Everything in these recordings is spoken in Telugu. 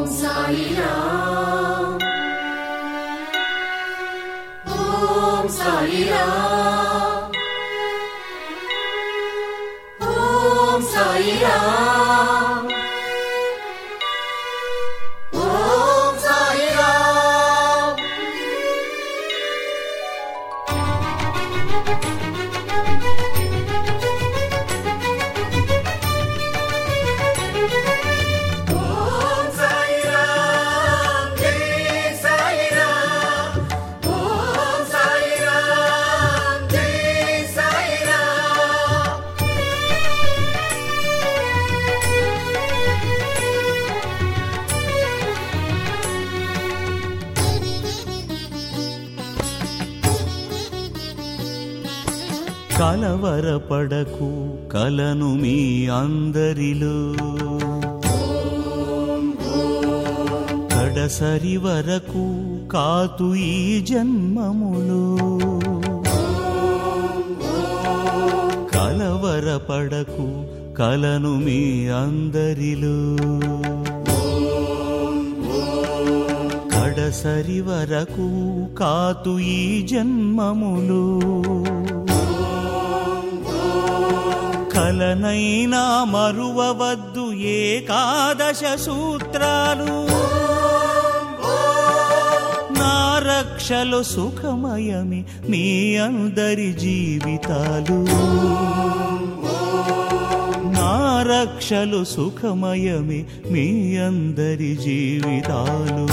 సాయి రామ్ ఓం సాయి రామ్ ఓం సాయి రామ్ ఓం సాయి రామ్ కలవరపడకు కలను మీ అందరిలో కడసరి వరకు కాతు ఈ జన్మములో కలవరపడకు కలను మీ అందరిలో కడసరి వరకు కాతు ఈ జన్మములో కలనైనా మరువవద్దు ఏకాదశ సూత్రాలు నా రక్షలు సుఖమయమి మీ అందరి జీవితాలు నా రక్షలు సుఖమయమి మీ అందరి జీవితాలు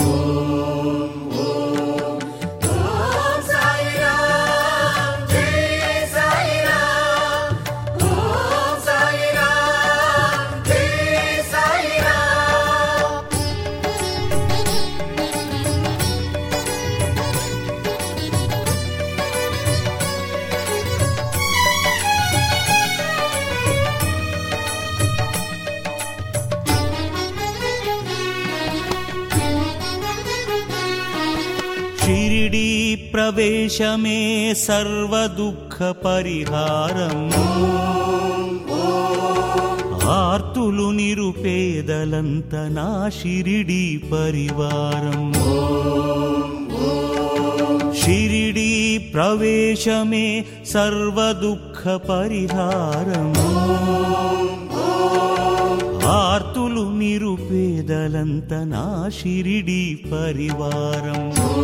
షిరిడీ ప్రవేశమే సర్వ దుఃఖ పరిహారం ఆర్తులు నిరుపేదలంత నా షిరిడీ పరివారం షిరిడీ ప్రవేశమే సర్వ దుఃఖ పరిహారం ఆర్తులు నిరుపేదలంత నా షిరిడీ పరివారం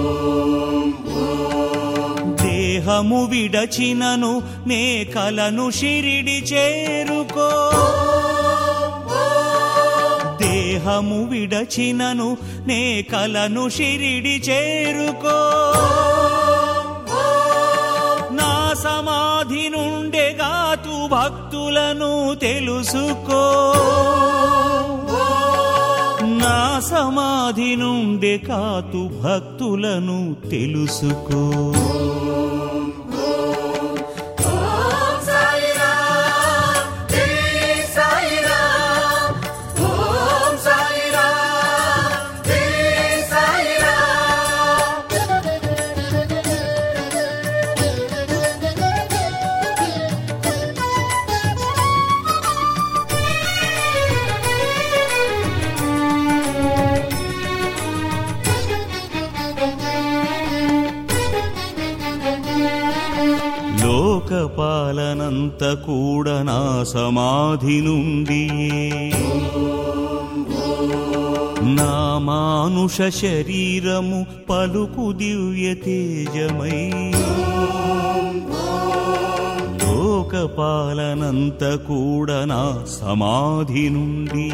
దేహము విడచినను నే కలను షిరిడి చేరుకో దేహము విడచినను నే కలను షిరిడి చేరుకో నా సమాధి నుండెగాతు భక్తులను తెలుసుకో నా సమాధి నుండి కాతు భక్తులను తెలుసుకో లోకపాలనంత కూడా నా సమాధి నుండి నా మానుష శరీరము పలుకు దివ్య తేజమై లోకపాలనంత కూడా నా సమాధి నుండి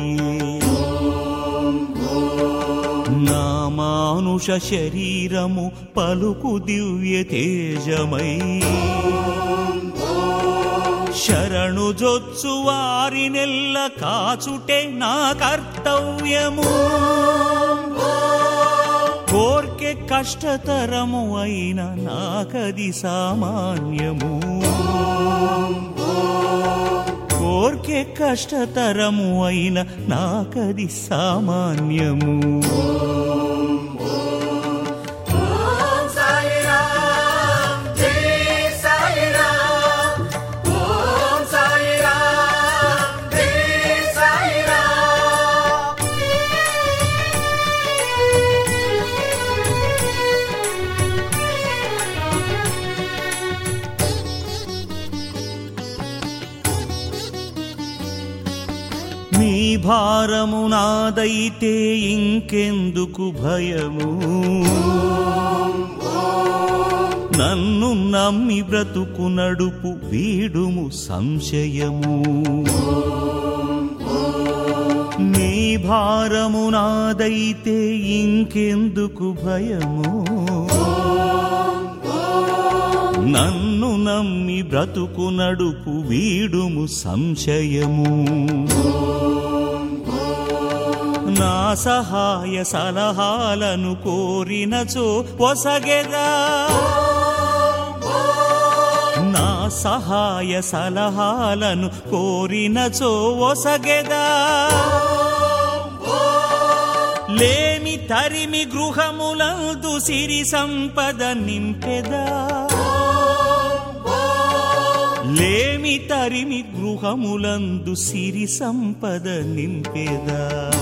నా మానుష శరీరము పలుకు దివ్య తేజమై శరణు జొచ్చు వారినెల్ల కాచుటే నా కర్తవ్యము కోర్కె కష్టతరము అయిన నాకది సామాన్యము కోర్కె కష్టతరము అయిన నాకది సామాన్యము నీ భారము నాదైతే ఇంకెందుకు భయము నన్ను నమ్మి బ్రతుకు నడుపు వీడుము సంశయము నీ భారము నాదైతే ఇంకెందుకు భయము నన్ను నమ్మి బ్రతుకు నడుపు వీడుము సంశయము నా సహాయ సలహాలను కోరినచో ఒసగెదా నా సహాయ సలహాలను కోరినచో ఒసగెదా లేమి తరిమి గృహములందు సిరి సంపద నింపెదా లేమి తరిమి గృహములందు సిరి సంపద నింపెదా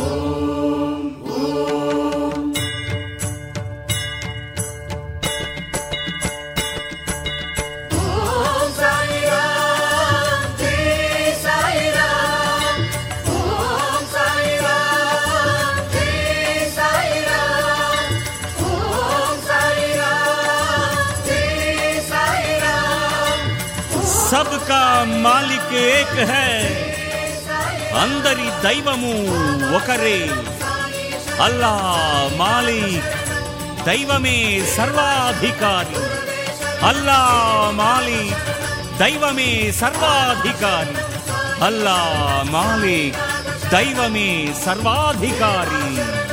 सबका मालिक एक है अंदरी दैवमु ఒకరే అల్లా మాలిక్ దైవమే సర్వాధికారి అల్లా మాలిక్ దైవమే సర్వాధికారి అల్లా మాలిక్ దైవమే సర్వాధికారి